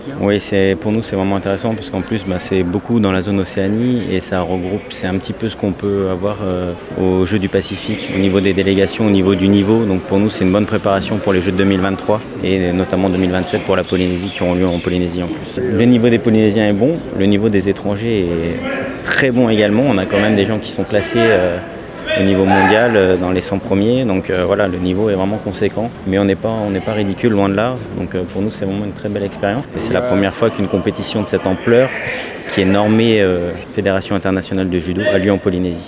Oui, pour nous c'est vraiment intéressant parce qu'en plus c'est beaucoup dans la zone Océanie et ça regroupe, c'est un petit peu ce qu'on peut avoir aux Jeux du Pacifique au niveau des délégations, au niveau du niveau. Donc pour nous c'est une bonne préparation pour les Jeux de 2023 et notamment 2027 pour la Polynésie qui auront lieu en Polynésie en plus. Le niveau des Polynésiens est bon, le niveau des étrangers est très bon également. On a quand même des gens qui sont classés au niveau mondial dans les 100 premiers, donc voilà, le niveau est vraiment conséquent, mais on n'est pas ridicule, loin de là, donc pour nous c'est vraiment une très belle expérience et c'est la première fois qu'une compétition de cette ampleur qui est normée Fédération internationale de judo a lieu en Polynésie.